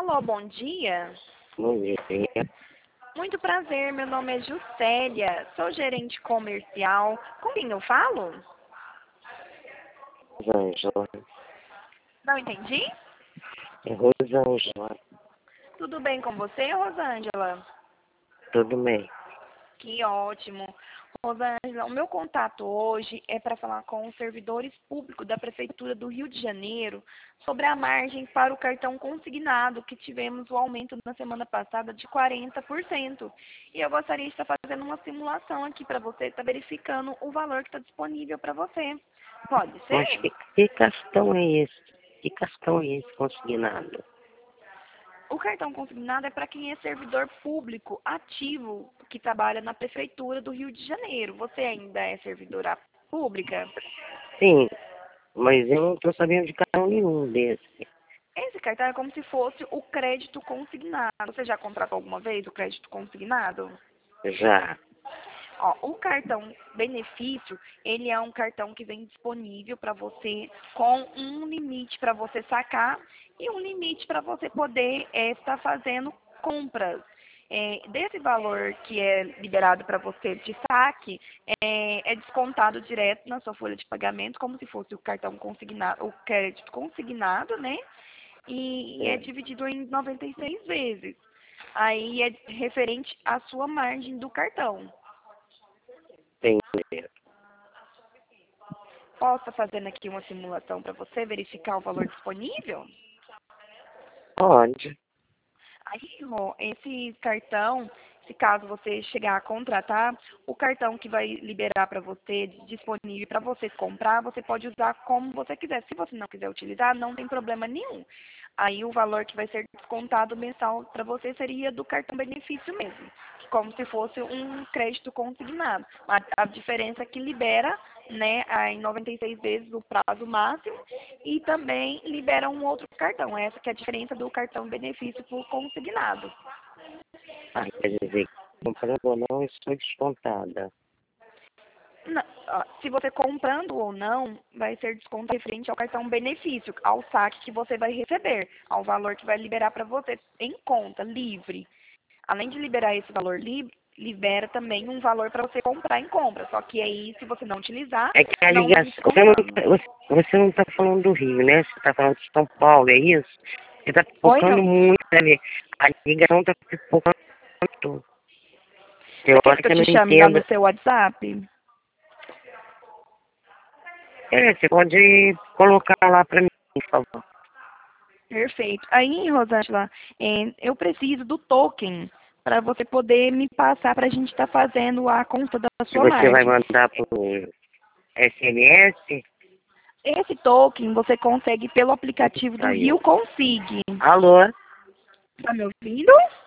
Alô, bom dia. Bom dia. Muito prazer, meu nome é Juscelia, sou gerente comercial. Com quem eu falo? Rosângela. Não entendi? É Rosângela. Tudo bem com você, Rosângela? Tudo bem. Que ótimo. Rosângela, o meu contato hoje é para falar com os servidores públicos da Prefeitura do Rio de Janeiro sobre a margem para o cartão consignado, que tivemos o aumento na semana passada de 40%. E eu gostaria de estar fazendo uma simulação aqui para você, estar verificando o valor que está disponível para você. Pode Mas ser? que cartão é esse? Que cartão é esse consignado? O cartão consignado é para quem é servidor público ativo que trabalha na Prefeitura do Rio de Janeiro. Você ainda é servidora pública? Sim, mas eu não estou sabendo de cartão nenhum desse. Esse cartão é como se fosse o crédito consignado. Você já contratou alguma vez o crédito consignado? Já. Ó, o cartão benefício, ele é um cartão que vem disponível para você com um limite para você sacar e um limite para você poder estar fazendo compras. Desse valor que é liberado para você de saque, é descontado direto na sua folha de pagamento, como se fosse o cartão consignado, o crédito consignado, né? E é É, dividido em 96 vezes. Aí é referente à sua margem do cartão. entendi. Posso estar fazendo aqui uma simulação para você verificar o valor disponível? Pode. Aí, Rô, esse cartão, se caso você chegar a contratar, o cartão que vai liberar para você, disponível para você comprar, você pode usar como você quiser. Se você não quiser utilizar, não tem problema nenhum. Aí o valor que vai ser descontado mensal para você seria do cartão benefício mesmo, como se fosse um crédito consignado. A diferença é que libera, né, em 96 vezes o prazo máximo e também libera um outro cartão. Essa que é a diferença do cartão benefício por consignado. Ah, quer dizer, comprando ou não, eu sou descontada. Se você comprando ou não, vai ser desconto referente ao cartão benefício, ao saque que você vai receber, ao valor que vai liberar para você em conta, livre. Além de liberar esse valor livre, libera também um valor para você comprar em compra. Só que aí, se você não utilizar, É que a não vem ligação. descontando. Você não está falando do Rio, né? Você está falando de São Paulo, é isso? Você está Oi, pipocando não. muito, né? A ligação está pipocando muito. Tem Você quer hora que eu que eu não te chame lá no entendo. seu WhatsApp? Você pode colocar lá para mim, por favor. Perfeito. Aí, Rosângela, eu preciso do token para você poder me passar para a gente estar fazendo a conta da Se sua você vai margem. mandar por SMS, Esse token você consegue pelo aplicativo do Rio saiu. Consig. Alô? Tá me ouvindo?